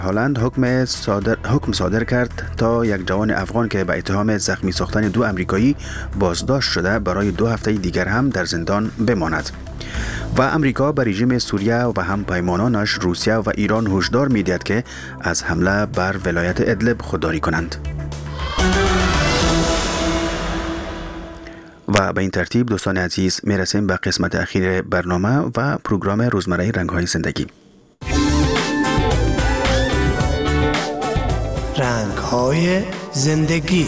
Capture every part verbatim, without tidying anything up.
هلند حکم صادر حکم صادر کرد تا یک جوان افغان که به اتهام زخمی ساختن دو امریکایی بازداشت شده برای دو هفته دیگر هم در زندان بماند. و امریکا به رژیم سوریه و هم پیمانانش روسیه و ایران هشدار می‌دهد که از حمله بر ولایت ادلب خودداری کنند. و به این ترتیب دوستان عزیز میرسیم به قسمت اخیر برنامه و پروگرام روزمره رنگ‌های زندگی. رنگ‌های زندگی.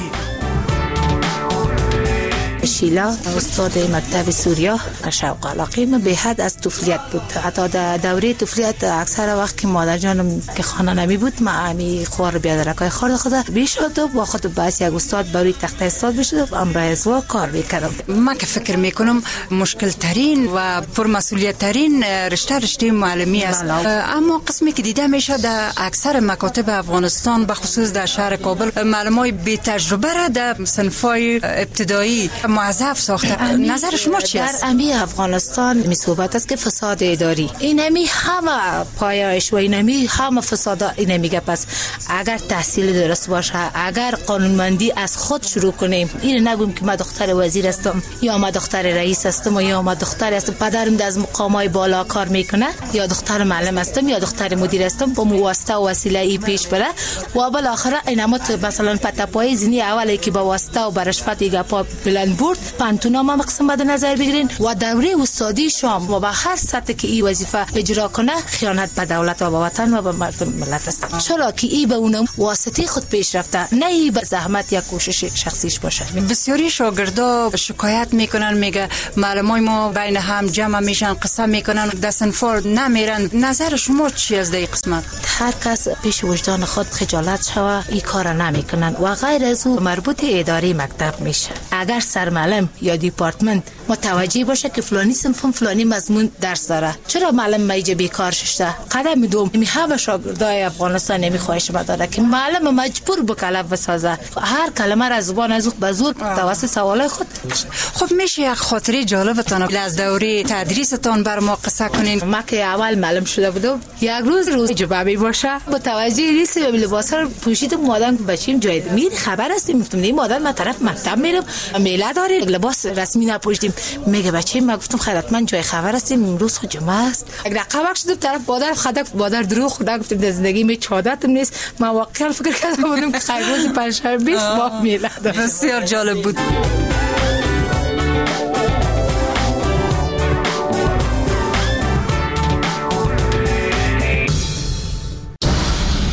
شیلا استاد مکتب سوریا شوق علاقه من به حد از طفولیت بود. حتی در دوره طفولیت اکثر وقت که مادر جانم که خانه نمی بود ما امی خوار بیادرکای خورد خدا بیشتر با خود باعث یک استاد برای تخته استاد بشد امرای ازوا کار میکردم. من که فکر میکنم مشکل ترین و پرمسئولیت ترین رشته رشته معلمی است. اما قسمی که دیده میشه در اکثر مکاتب افغانستان به خصوص در شهر کابل معلمای بی تجربه را در صنفای ابتدایی موظف ساخته. نظر شما چی است؟ در امی افغانستان می صحبت است که فساد اداری اینمی همه پایش و اینمی همه فساد اینمی گپ است. اگر تحصیل درست باشه، اگر قانونمندی از خود شروع کنیم، این نگویم که من دختر وزیر هستم یا من دختر رئیس هستم یا من دختر هستم پدرم از مقامای بالا کار میکنه یا دختر معلم هستم یا دختر مدیر هستم با واسطه و وسیله ای پیش بره و بالاخره اینما مثلا پتاپای زنی اولی که با واسطه و برشفت گپا بلند برد پانتونا ما مقسم بده نظر بگیرین و دوره استادی شام و به هر سطح که این وظیفه اجرا کنه خیانت به دولت و به وطن و به مردم ملت است. چرا که این به اون واسطه خود پیش رفته نه ای به زحمت یا کوشش شخصیش باشه. بسیاری شاگردا شکایت میکنن میگه معلمای ما بین هم جمع میشن قسم میکنن دستن فورد نمیرن. نظر شما چی از این قسمت؟ هر کس پیش وجدان خود خجالت شوه این کار نمیکنن و غیر از او مربوط اداره مکتب میشه. اگر سر معلم یا دیپارتمنت متوجه باشه که فلانی صنف فلانی مضمون درس داره چرا معلم میجه بیکار شده قدم دوم می همه شاگردای افغانستان نمیخواهش داره که معلم مجبور به کلمه بسازه هر کلمه را زبان از به زور توسط سوالای خود. خب میشه یک خاطره جالبتان از دوره تدریستان بر ما قصه کنین؟ ما که اول معلم شده بودم یک روز روز جبابی باشه متوجه نیست به لباس رو پوشیدم مادام بچیم جای میری خبر هستیم گفتم نه مادام من طرف مکتب میرم میله داره لباس رسمی نپوشیدیم میگه بچه ما گفتم خیرتمند جای خبر هستیم امروز خود جمعه است اگر رقم شد طرف بادر خدا بادر دروغ خدا گفتم در زندگی می چادتم نیست ما واقعا فکر کردم بودم که خیر روز پنجشنبه است با میله. بسیار جالب بود.